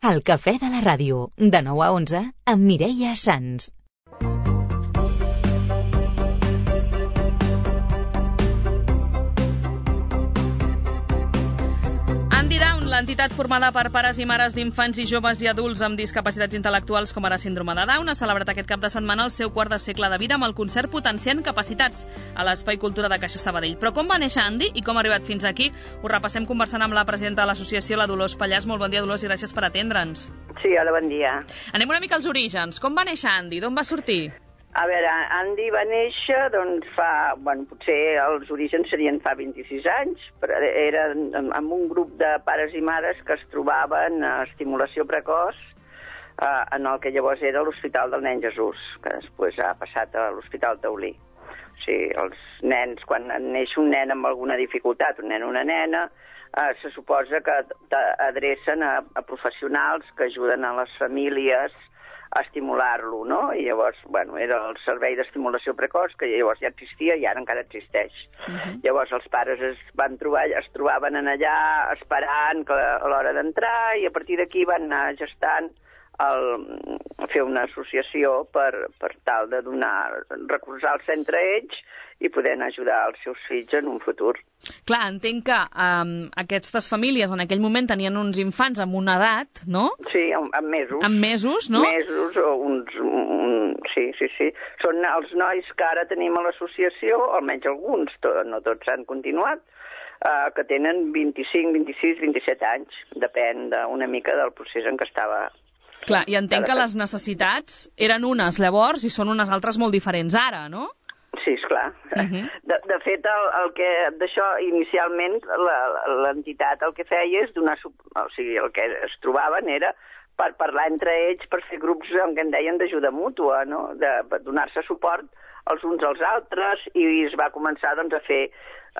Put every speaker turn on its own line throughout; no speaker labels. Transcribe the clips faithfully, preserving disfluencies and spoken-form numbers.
El cafè de la ràdio, de nou a onze, amb Mireia Sans.
Andidown, l'entitat formada per pares i mares d'infants i joves i adults amb discapacitats intel·lectuals com ara síndrome de Down, ha celebrat aquest cap de setmana el seu quart de segle de vida amb el concert Potenciant Capacitats a l'Espai Cultura de Caixa Sabadell. Però com va néixer Andy i com ha arribat fins aquí? Ho repassem conversant amb la presidenta de l'associació, la Dolors Pallàs. Molt bon dia, Dolors, i gràcies per atendre'ns.
Sí, hola, bon dia.
Anem una mica als orígens. Com va néixer Andy? D'on va sortir?
A veure, Andy va néixer, doncs, fa... Bueno, potser els orígens serien fa vint-i-sis anys, però era amb un grup de pares i mares que es trobaven a estimulació precoç eh, en el que llavors era l'Hospital del Nen Jesús, que després ha passat a l'Hospital Taulí. O sigui, els nens, quan neix un nen amb alguna dificultat, un nen o una nena, eh, se suposa que adrecen a, a professionals que ajuden a les famílies a estimular-lo, no? I llavors, bueno, era el servei d'estimulació precoç, que llavors ja existia i ara encara existeix. Uh-huh. Llavors els pares es van trobar, es trobaven en allà esperant que a l'hora d'entrar i a partir d'aquí van anar gestant el, fer una associació per, per tal de donar, recolzar el centre a ells i poder ajudar els seus fills en un futur.
Clar, entenc que um, aquestes famílies en aquell moment tenien uns infants amb una edat, no?
Sí, amb, amb mesos.
Amb mesos, no?
Mesos o uns... Un, sí, sí, sí. Són els nois que ara tenim a l'associació, almenys alguns, to, no tots han continuat, uh, que tenen vint-i-cinc, vint-i-sis, vint-i-set anys. Depèn una mica del procés en què estava.
Clar, i entenc que les necessitats eren unes llavors i són unes altres molt diferents ara, no?
Sí, esclar. Uh-huh. De, de fet, el, el que d'això, inicialment, l'entitat el que feia és donar... O sigui, el que es trobaven era per parlar entre ells, per fer grups en què en deien d'ajuda mútua, no? De, de donar-se suport els uns als altres, i es va començar doncs, a fer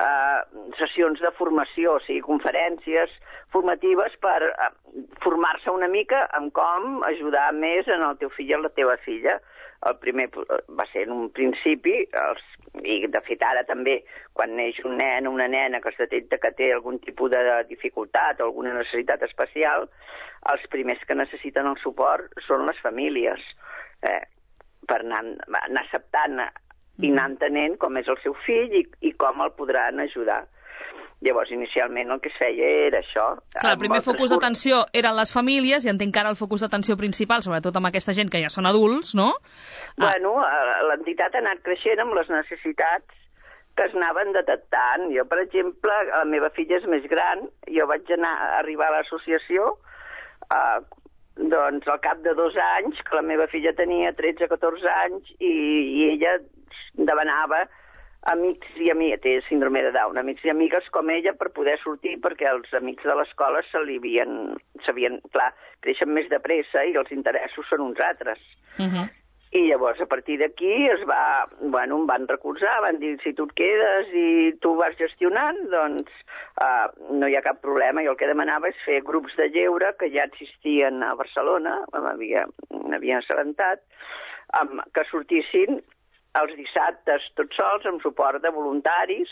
uh, sessions de formació, o sigui, conferències formatives per uh, formar-se una mica en com ajudar més en el teu fill i la teva filla. El primer va ser en un principi, els, i de fet ara també, quan neix un nen o una nena que es detecta que té algun tipus de dificultat o alguna necessitat especial, els primers que necessiten el suport són les famílies, eh, per anar, anar acceptant i anar entenent com és el seu fill i, i com el podran ajudar. Llavors, inicialment, el que es feia era això.
Clar, el primer focus d'atenció eren les famílies, i entenc que ara el focus d'atenció principal, sobretot amb aquesta gent que ja són adults, no?
Bueno, l'entitat ha anat creixent amb les necessitats que es anaven detectant. Jo, per exemple, la meva filla és més gran, jo vaig anar a arribar a l'associació eh, doncs al cap de dos anys, que la meva filla tenia tretze o catorze anys, i, i ella demanava amics i amigues, té síndrome de Down, amics i amigues com ella per poder sortir, perquè els amics de l'escola se li havien, sabien, clar, creixen més de pressa i els interessos són uns altres. Uh-huh. I llavors, a partir d'aquí, es va, bueno, em van recolzar, van dir, si tu et quedes i tu vas gestionant, doncs uh, no hi ha cap problema. Jo el que demanava és fer grups de lleure que ja existien a Barcelona, m'havien assabentat, um, que sortissin els dissabtes tots sols, amb suport de voluntaris,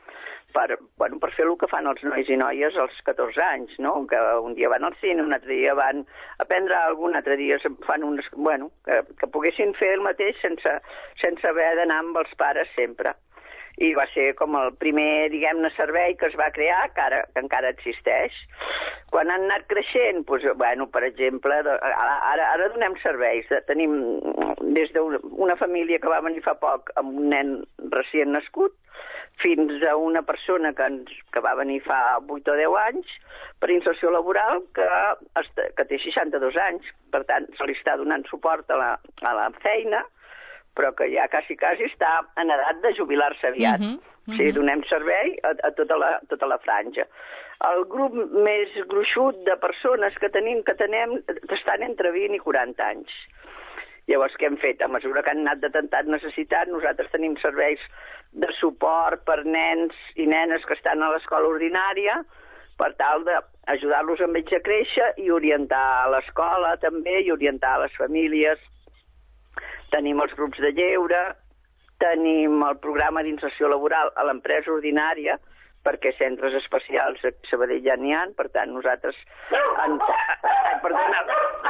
per, bueno, per fer el que fan els nois i noies als catorze anys, no? Que un dia van al cine, un altre dia van a prendre alguna, un altre dia fan unes... Bueno, que, que poguessin fer el mateix sense, sense haver d'anar amb els pares sempre. I va ser com el primer, diguem-ne, servei que es va crear, que, ara, que encara existeix. Quan han anat creixent, doncs, bueno, per exemple, ara, ara, ara donem serveis. Tenim des d'una família que va venir fa poc amb un nen recient nascut, fins a una persona que, ens, que va venir fa vuit o deu anys per inserció laboral que, que té seixanta-dos anys. Per tant, se li està donant suport a la, a la feina, però que ja quasi, quasi està en edat de jubilar-se aviat. Uh-huh, uh-huh. O sigui, donem servei a, a tota, la, tota la franja. El grup més gruixut de persones que tenim, que tenem, estan entre vint i quaranta anys. Llavors, què hem fet? A mesura que han anat detectant necessitat, nosaltres tenim serveis de suport per nens i nenes que estan a l'escola ordinària, per tal d'ajudar-los amb ells a créixer i orientar a l'escola també, i orientar a les famílies. Tenim els grups de lleure, tenim el programa d'inserció laboral a l'empresa ordinària, perquè centres especials a Sabadell ja n'hi ha, per tant, nosaltres... Ens... Ai, perdona,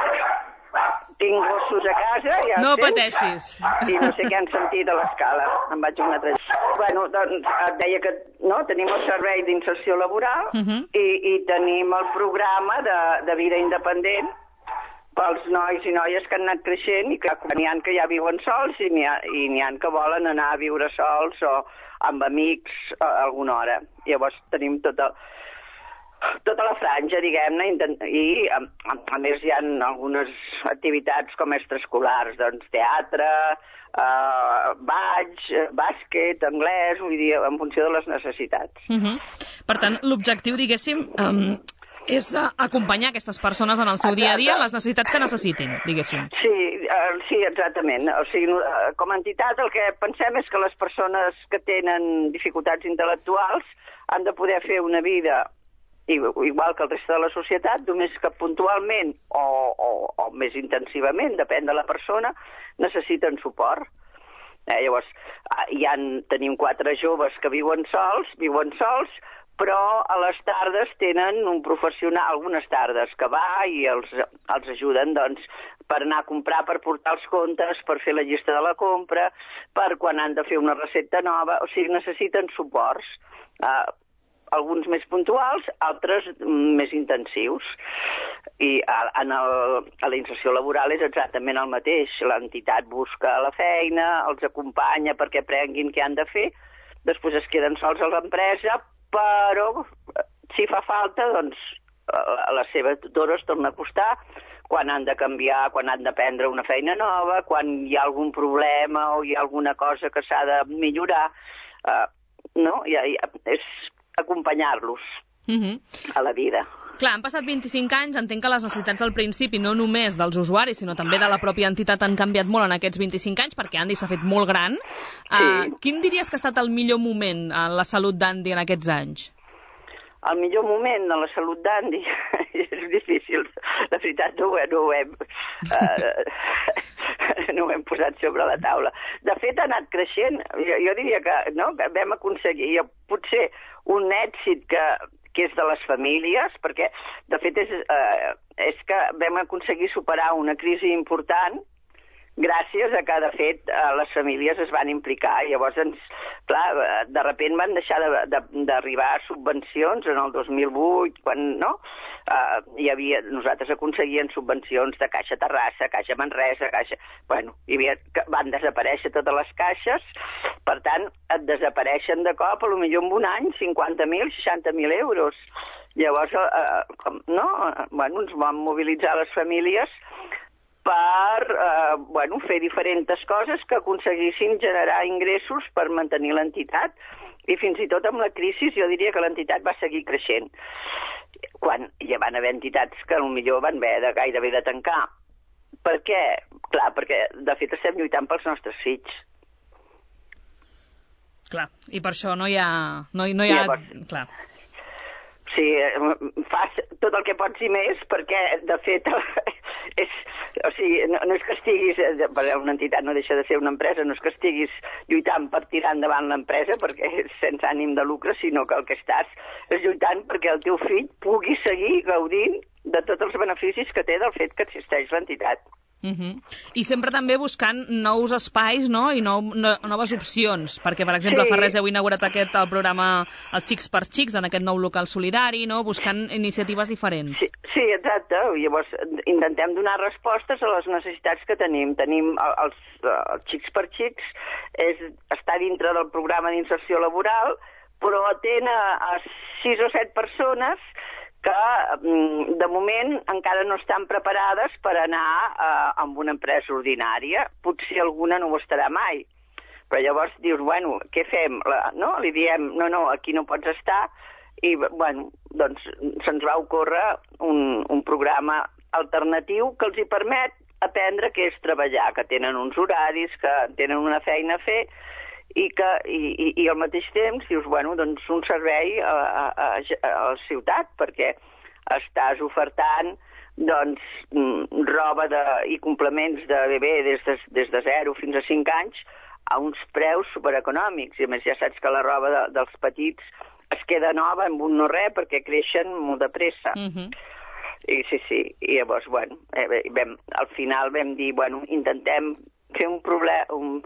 tinc gossos a casa, ja
no
sents,
pateixis.
I no sé què han sentit a l'escala. Em vaig un altre... Bueno, doncs et deia que no, tenim el servei d'inserció laboral uh -huh. i, i tenim el programa de, de vida independent pels nois i noies que han anat creixent i que n'hi ha que ja viuen sols i n'hi ha, i n'hi ha que volen anar a viure sols o amb amics a alguna hora. Llavors tenim tot el... tota la franja, diguem-ne, i a, a, a més hi ha algunes activitats com extraescolars, doncs teatre, eh, ball, bàsquet, anglès, vull dir, en funció de les necessitats.
Uh-huh. Per tant, l'objectiu, diguéssim, um, és acompanyar aquestes persones en el seu dia a dia, en les necessitats que necessitin, diguéssim.
Sí, uh, sí, exactament. O sigui, uh, com a entitat el que pensem és que les persones que tenen dificultats intel·lectuals han de poder fer una vida igual que el resta de la societat, només que puntualment o, o, o més intensivament, depèn de la persona, necessiten suport. Eh, llavors, hi ha, tenim quatre joves que viuen sols, viuen sols, però a les tardes tenen un professional, algunes tardes, que va i els, els ajuden, doncs, per anar a comprar, per portar els comptes, per fer la llista de la compra, per quan han de fer una recepta nova, o sigui, necessiten suports. Eh, alguns més puntuals, altres més intensius. I en el, a la inserció laboral és exactament el mateix. L'entitat busca la feina, els acompanya perquè aprenguin què han de fer, després es queden sols a l'empresa, però si fa falta, doncs a la seva tutora es torna a acostar quan han de canviar, quan han de prendre una feina nova, quan hi ha algun problema o hi ha alguna cosa que s'ha de millorar. Uh, no? I, i, és acompanyar-los uh-huh. a la vida.
Clar, han passat vint-i-cinc anys, entenc que les necessitats del principi, no només dels usuaris, sinó també de la pròpia entitat, han canviat molt en aquests vint-i-cinc anys, perquè Andi s'ha fet molt gran. Sí. Uh, quin diries que ha estat el millor moment en la salut d'Andi en aquests anys?
El millor moment de la salut d'Andi és difícil. La veritat no ho, no ho hem... Uh, no ho hem posat sobre la taula. De fet, ha anat creixent. Jo, jo diria que, no, que vam aconseguir potser un èxit que, que és de les famílies, perquè, de fet, és, eh, és que vam aconseguir superar una crisi important gràcies a que, de fet, les famílies es van implicar. Llavors, ens, clar, de repent van deixar d'arribar subvencions en el dos mil vuit, quan, no? Uh, hi havia, nosaltres aconseguíem subvencions de Caixa Terrassa, Caixa Manresa, Caixa... Bueno, hi havia, van desaparèixer totes les caixes, per tant, et desapareixen de cop, potser en un any, cinquanta mil, seixanta mil euros. Llavors, uh, no? Bueno, ens vam mobilitzar les famílies per eh, bueno, fer diferents coses que aconseguissin generar ingressos per mantenir l'entitat, i fins i tot amb la crisi jo diria que l'entitat va seguir creixent, quan hi van haver entitats que potser van haver de gairebé de tancar. Per què? Clar, perquè de fet estem lluitant pels nostres fills.
Clar, i per això no hi ha... No, no hi ha...
Llavors,
clar.
Sí, fas tot el que pots i més, perquè, de fet, és, o sigui, no, no és que estiguis, una entitat no deixa de ser una empresa, no és que estiguis lluitant per tirar endavant l'empresa, perquè és sense ànim de lucre, sinó que el que estàs és lluitant perquè el teu fill pugui seguir gaudint de tots els beneficis que té del fet que existeix l'entitat.
Uh-huh. I sempre també buscant nous espais, no? I nou, no, noves opcions, perquè, per exemple, sí. Fa res heu inaugurat aquest el programa Els Xics per Xics, en aquest nou local solidari, no? Buscant iniciatives diferents.
Sí, sí, exacte. Llavors intentem donar respostes a les necessitats que tenim. Tenim els, els Xics per Xics, és, està dintre del programa d'inserció laboral, però atén a, a sis o set persones que de moment encara no estan preparades per anar eh, amb una empresa ordinària. Potser alguna no ho estarà mai. Però llavors dius, bueno, què fem? La, no? Li diem, no, no, aquí no pots estar. I, bueno, doncs se'ns va ocórrer un, un programa alternatiu que els hi permet aprendre què és treballar, que tenen uns horaris, que tenen una feina a fer, i que i, i, i al mateix temps dius, bueno, doncs un servei a, a, a, a la ciutat, perquè estàs ofertant doncs roba de, i complements de bebè des de, des de zero fins a cinc anys a uns preus supereconòmics, i a més ja saps que la roba de, dels petits es queda nova amb un no res perquè creixen molt de pressa.
Uh-huh.
I sí, sí, i llavors, bueno, eh, vam, al final vam dir, bueno, intentem fer un problema, un,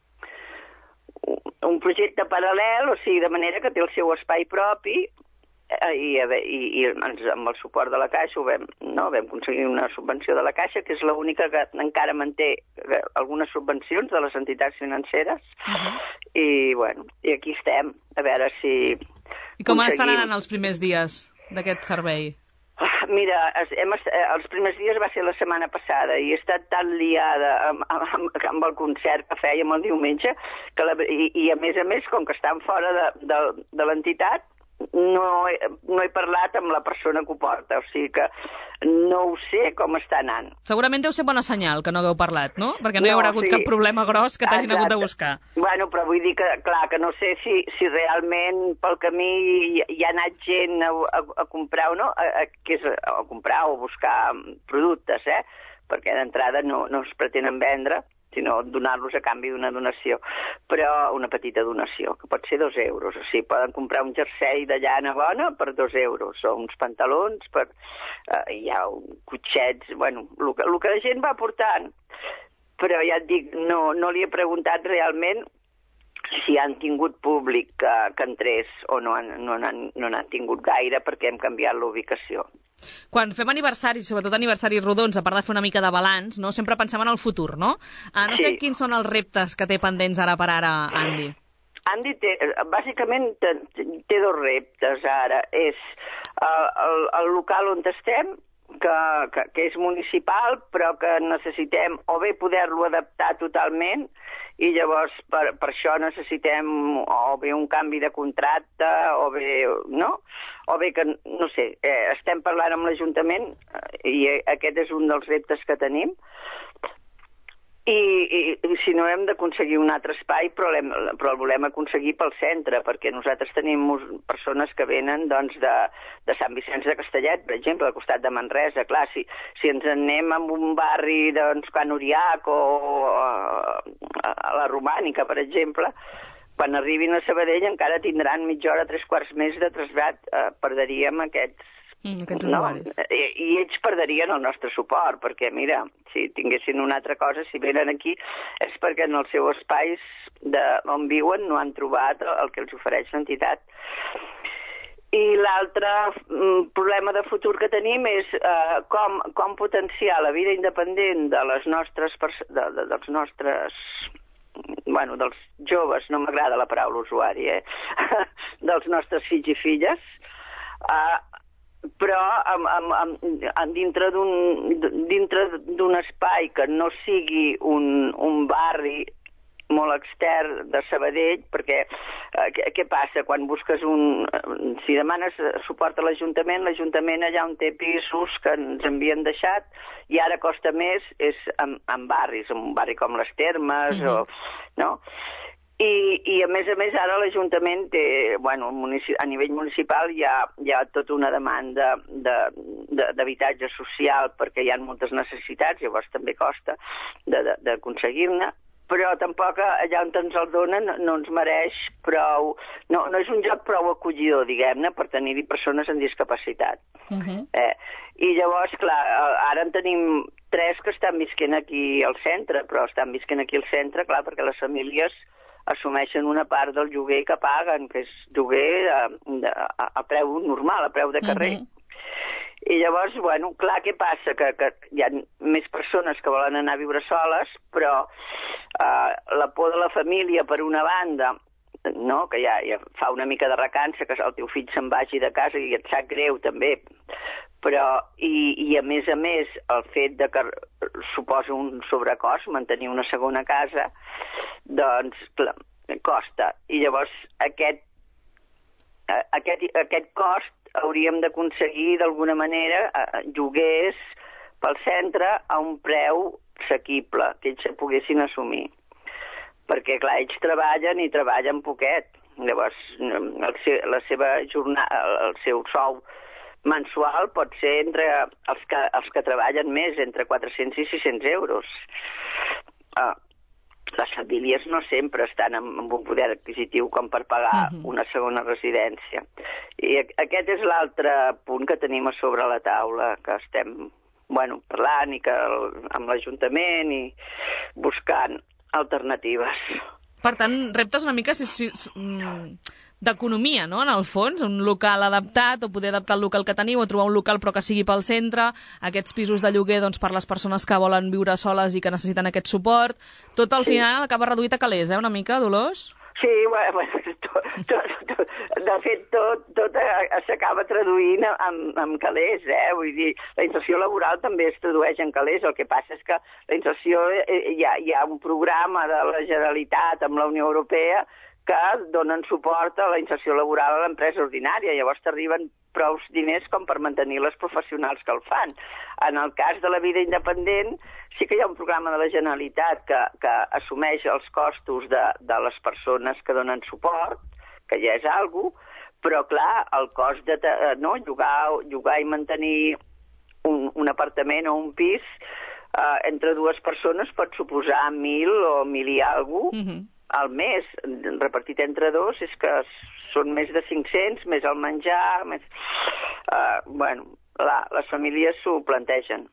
un projecte paral·lel, o sigui, de manera que té el seu espai propi, i, i, i ens, amb el suport de la Caixa ho vam, no, vam aconseguir una subvenció de la Caixa, que és l'única que encara manté algunes subvencions de les entitats financeres, uh-huh. i bueno, i aquí estem, a veure si
I com aconseguim... estan anant els primers dies d'aquest servei?
Mira, hem, els primers dies va ser la setmana passada i he estat tan liada amb, amb, amb el concert que fèiem el diumenge que la, i, i a més a més, com que estan fora de, de, de l'entitat, no he, no he parlat amb la persona que ho porta, o sigui que no ho sé com està anant.
Segurament deu ser bona senyal que no hagueu parlat, no? Perquè no, no hi haurà hagut sí. cap problema gros que t'hagin hagut de buscar.
Bueno, però vull dir que, clar, que no sé si, si realment pel camí hi, hi ha anat gent a, a, a comprar o no, a, a, que és a comprar o buscar productes, eh? Perquè d'entrada no, no es pretenen vendre, sinó donar-los a canvi d'una donació, però una petita donació, que pot ser dos euros. O sigui, poden comprar un jersei de llana bona per dos euros, o uns pantalons, per, eh, hi ha un cotxets, bueno, el que, el que la gent va portant. Però ja et dic, no, no li he preguntat realment si han tingut públic que, que entrés o no n'han no no n'han tingut gaire perquè hem canviat l'ubicació.
Quan fem aniversaris, sobretot aniversaris rodons, a part de fer una mica de balanç, no? Sempre pensem en el futur, no? Uh, no sí. sé quins són els reptes que té pendents ara per ara, Andy.
Andy té, bàsicament té, té dos reptes ara. És uh, el, el local on estem, que, que, que és municipal, però que necessitem o bé poder-lo adaptar totalment, i llavors per, per això necessitem o bé un canvi de contracte o bé, no? O bé que, no sé, eh, estem parlant amb l'Ajuntament i aquest és un dels reptes que tenim. I, i, i si no hem d'aconseguir un altre espai, però, però el volem aconseguir pel centre, perquè nosaltres tenim persones que venen doncs, de, de Sant Vicenç de Castellet, per exemple, al costat de Manresa. Clar, si, si ens en anem a un barri doncs, Can Uriac o a, a la Romànica, per exemple, quan arribin a Sabadell encara tindran mitja hora, tres quarts més de trasllat, eh, perderíem aquests
Mm, aquests usuaris.
No, i, i ells perderien el nostre suport, perquè, mira, si tinguessin una altra cosa, si venen aquí, és perquè en els seus espais de, on viuen no han trobat el que els ofereix l'entitat. I l'altre mm, problema de futur que tenim és eh, com, com potenciar la vida independent de les nostres, de, de, dels nostres bueno, dels joves, no m'agrada la paraula usuari, eh? dels nostres fills i filles, eh, però amb, amb, amb, amb dintre d'un dintre d'un espai que no sigui un, un barri molt extern de Sabadell, perquè eh, què, què passa quan busques un... Si demanes suport a l'Ajuntament, l'Ajuntament allà on té pisos que ens havien deixat, i ara costa més, és en, en barris, en un barri com les Termes, mm-hmm. o... no? I, i a més a més ara l'Ajuntament té, bueno, a nivell municipal hi ha, hi ha tota una demanda d'habitatge de, de, social perquè hi ha moltes necessitats, llavors també costa d'aconseguir-ne, però tampoc allà on ens el donen no ens mereix prou, no, no és un lloc prou acollidor, diguem-ne, per tenir-hi persones amb discapacitat. Uh-huh. eh, I llavors, clar, ara en tenim tres que estan visquent aquí al centre, però estan visquent aquí al centre, clar, perquè les famílies assumeixen una part del lloguer que paguen, que és lloguer a, a, a preu normal, a preu de carrer. Uh-huh. I llavors, bueno, clar, què passa? Que, que hi ha més persones que volen anar a viure soles, però eh, la por de la família, per una banda, no? Que ja, ja fa una mica de recança que el teu fill se'n vagi de casa i et sap greu també, però i, i a més a més el fet de que suposa un sobrecost mantenir una segona casa, doncs clar, costa. I llavors aquest, aquest, aquest cost hauríem d'aconseguir d'alguna manera eh, lloguers pel centre a un preu assequible, que ells se poguessin assumir. Perquè, clar, ells treballen i treballen poquet. Llavors, el, la seva jornada, el seu sou mensual pot ser entre els que, els que treballen més, entre quatre-cents i sis-cents euros. Ah, les famílies no sempre estan amb, amb un poder adquisitiu com per pagar uh-huh. una segona residència. I aquest és l'altre punt que tenim a sobre la taula, que estem bueno, parlant i que el, amb l'Ajuntament i buscant alternatives.
Per tant, reptes una mica si, si, d'economia, no?, en el fons, un local adaptat, o poder adaptar el local que teniu, o trobar un local però que sigui pel centre, aquests pisos de lloguer doncs, per les persones que volen viure soles i que necessiten aquest suport. Tot al
Sí.
final acaba reduït a calés, eh, una mica, Dolors?
Sí, bueno, tot, tot, tot, de fet, tot, tot s'acaba traduint en, en calés, eh? Vull dir, la inserció laboral també es tradueix en calés, el que passa és que la inserció, hi ha, hi ha un programa de la Generalitat amb la Unió Europea que donen suport a la inserció laboral a l'empresa ordinària, llavors t'arriben prou diners com per mantenir les professionals que el fan. En el cas de la vida independent, sí que hi ha un programa de la Generalitat que, que assumeix els costos de, de les persones que donen suport, que ja és alguna cosa, però clar, el cost de no, llogar, llogar i mantenir un, un apartament o un pis eh, entre dues persones pot suposar mil o mil i alguna cosa uh-huh. al mes, repartit entre dos, és que són més de cinc-cents, més el menjar, més... Uh, bueno, la, les famílies s'ho plantegen.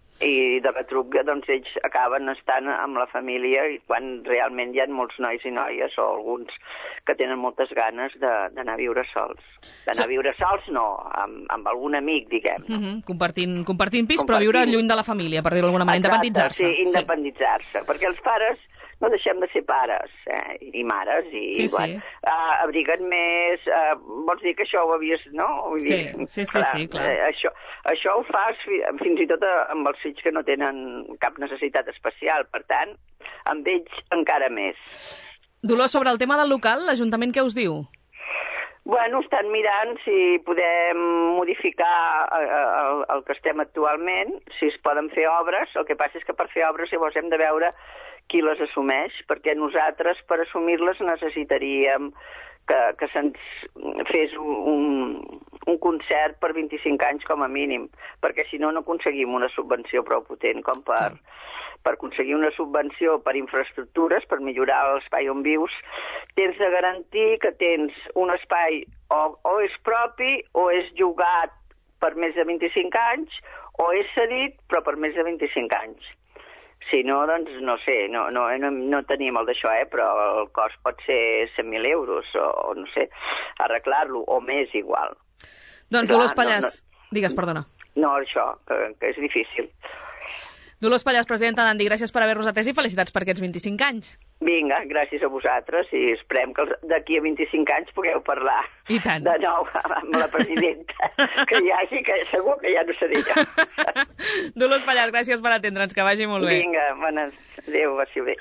I de retruc, doncs, ells acaben estant amb la família i quan realment hi ha molts nois i noies, o alguns que tenen moltes ganes d'anar a viure sols. D'anar a viure sols, no, amb, amb algun amic, diguem.
Uh -huh. compartint, compartint pis,
compartint.
Però viure lluny de la família, per dir-ho d'alguna manera, independitzar-se.
Sí, independitzar-se, sí. Perquè els pares no deixem de ser pares eh, i mares i
sí,
igual,
sí.
uh, abriguen més, uh, vols dir que això ho havies, no? Vull
sí,
dir,
sí,
clar,
sí, sí, clar.
Eh, això, això ho fas fins i tot amb els fills que no tenen cap necessitat especial, per tant, amb ells encara més.
Dolors, sobre el tema del local, l'Ajuntament què us diu?
Bueno, estan mirant si podem modificar el, el que estem actualment, si es poden fer obres. El que passa és que per fer obres llavors hem de veure qui les assumeix, perquè nosaltres per assumir-les necessitaríem que, que se'ns fes un, un concert per vint-i-cinc anys com a mínim, perquè si no no aconseguim una subvenció prou potent com per, per aconseguir una subvenció per infraestructures, per millorar l'espai on vius, tens de garantir que tens un espai o, o és propi o és llogat per més de vint-i-cinc anys o és cedit però per més de vint-i-cinc anys. Si no, doncs, no sé, no, no, no, no tenim el d'això, eh, però el cost pot ser cent mil euros, o, no sé, arreglar-lo, o més igual.
Doncs,
Clar,
Dolors Pallàs,
no, no,
digues, perdona.
No, això, que, que és difícil.
Dolors Pallàs, presidenta d'Andi, gràcies per haver-nos atès i felicitats per aquests vint-i-cinc anys.
Vinga, gràcies a vosaltres i esperem que d'aquí a vint-i-cinc anys pugueu parlar
I tant.
de nou amb la presidenta, que hi hagi, que segur que ja no seré jo.
Dolors Pallàs, gràcies per atendre'ns, que vagi molt bé.
Vinga, bones, adéu, vagi bé.